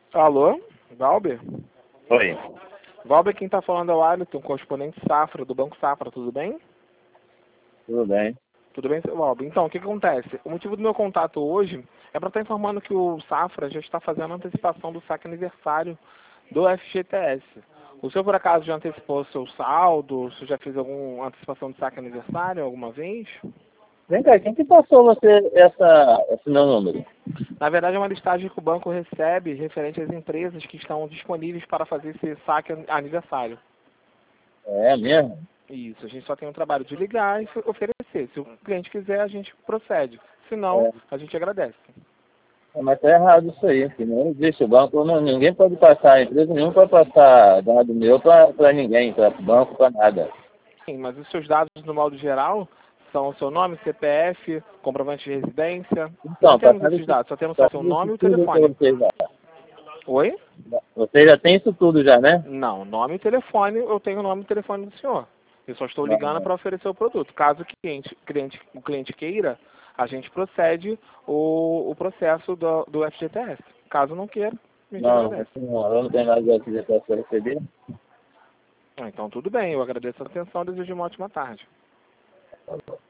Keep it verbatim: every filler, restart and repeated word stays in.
Alô, Valber? Oi, Valber, quem está falando é o Alisson, correspondente Safra, do Banco Safra, tudo bem? tudo bem? Tudo bem, seu Valber? Então, o que, que acontece? O motivo do meu contato hoje é para estar informando que o Safra já está fazendo a antecipação do saque aniversário do F G T S. O senhor, por acaso, já antecipou seu saldo? O senhor já fez alguma antecipação de saque aniversário alguma vez? Vem cá, quem que passou você essa, esse meu número? Na verdade, é uma listagem que o banco recebe referente às empresas que estão disponíveis para fazer esse saque aniversário. É mesmo? Isso, a gente só tem o trabalho de ligar e oferecer. Se o cliente quiser, a gente procede. Se não, É, a gente agradece. mas tá errado isso aí, que não existe. O banco, não, ninguém pode passar, empresa nenhuma pode passar dado meu para ninguém, para banco, para nada. Sim, mas os seus dados, no modo geral, são o seu nome, C P F, comprovante de residência. Não Então, temos passaram esses isso, dados, só temos só seu passaram nome isso e o tudo para telefone. vocês já. Oi? Você já tem isso tudo já, né? Não, nome e telefone, eu tenho o nome e telefone do senhor. Eu só estou Não, ligando não. para oferecer o produto. Caso o cliente, cliente, o cliente queira, a gente procede o, o processo do, do F G T S. Caso não queira, a gente Não, agradece. não, eu não tenho nada de atividade para receber. Ah, então tudo bem, eu agradeço a atenção e desejo uma ótima tarde.